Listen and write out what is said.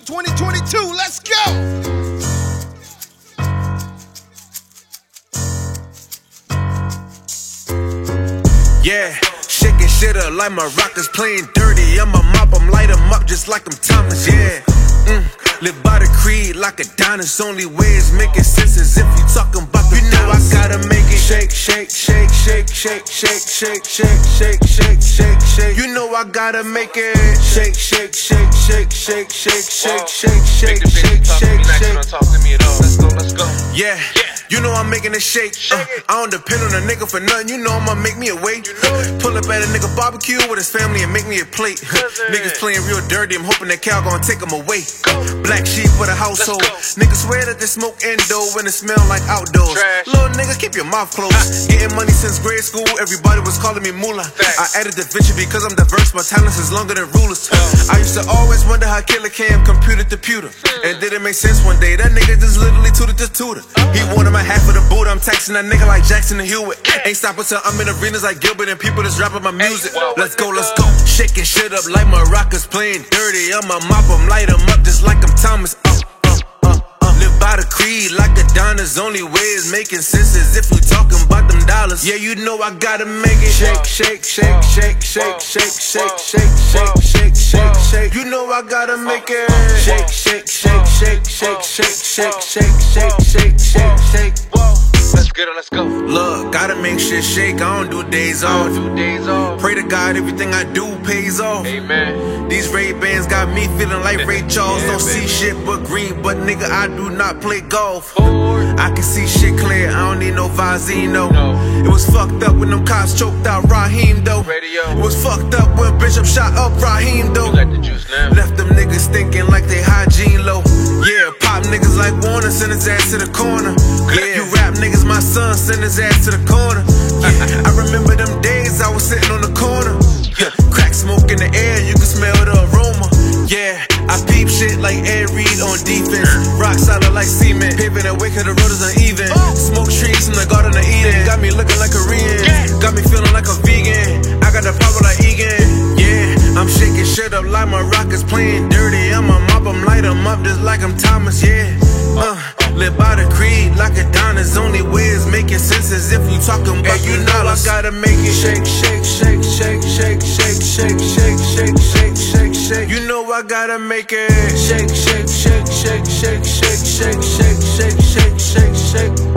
2022. Let's go. Yeah, shaking shit up like my rockers playing dirty. I'ma mop them, light them up just like I'm Thomas, yeah. Live by the creed like a Adonis. Only way is making sense is if you talking about the dollars. I gotta make it shake, shake, shake, shake, shake, shake, shake, shake, shake, shake, shake, shake. You know I gotta make it shake, shake, shake, shake, shake, shake, shake, shake, shake, shake, shake, shake. Talk to me at all. Let's go, let's go. Yeah, you know I'm making it shake. I don't depend on a nigga for nothing. You know I'ma make me a way. Pull up at a nigga barbecue with his family and make me a plate. Niggas playing real dirty. I'm hoping that Cal gon' take them away. Black sheep for the household. Niggas swear that they smoke endo when it smell like outdoors. Little nigga, keep your mouth closed. Getting money since grade school. Everybody was calling me moolah. I added the venture because I'm diverse. My talents is longer than rulers. I used to always wonder how Killer Cam computed the pewter. And did it make sense one day? That nigga just literally tutored the tutor. He wanted my half of the boot. I'm taxing that nigga like Jackson and Hewitt. Ain't stopping till I'm in arenas like Gilbert and people that's rapping my music. Let's go, let's go. Shaking shit up like my rockers playing dirty. I'ma mop them, light them up just like I'm Thomas. Live by the creed like Adonis. Only way is making sense is if we talking about them dollars. Yeah, you know I gotta make it shake, shake, shake, shake, shake, shake, shake, shake, shake, shake, shake, shake. You know I gotta make it shake, shake, shake, shake, shake, shake, shake, shake, shake, shake, shake, shake. Let's get it, let's go. Look, gotta make shit shake. I don't do days off. Pray to God everything I do pays off. Amen. These Ray-Bans got me feeling like Ray Charles. Don't see shit but green, but nigga, I do not play golf. I can see shit clear, I don't need no Visine, no. It was fucked up when them cops choked out Raheem, though. It was fucked up when Bishop shot up Raheem, though. Like the juice now. Left them niggas thinking like they hygiene low. Yeah, pop niggas like Warner, send his ass to the corner. Yeah, you rap niggas, my son, send his ass to the corner. Yeah, I remember them days I was sitting on the corner. Yeah, crack smoke in the air, you can smell the aroma. Yeah, I peep shit like Ed Reed on defense. Rock solid like cement, paving the way cause the road is uneven. Smoke trees from the Garden of Eden. Got me looking like Korean, got me feeling like a vegan. I got the power like Egan. Yeah, I'm shaking shit up like my rockers playing dirty. I'ma mop them, light them up just like I'm Thomas, yeah. Live by the creed like Adonis. Only way is making sense is if you talking about you know I gotta make it shake, shake, shake, shake, shake, shake, shake, shake, shake, shake, shake, shake. You know I gotta make it shake, shake, shake, shake, shake, shake, shake, shake, shake, shake, shake, shake.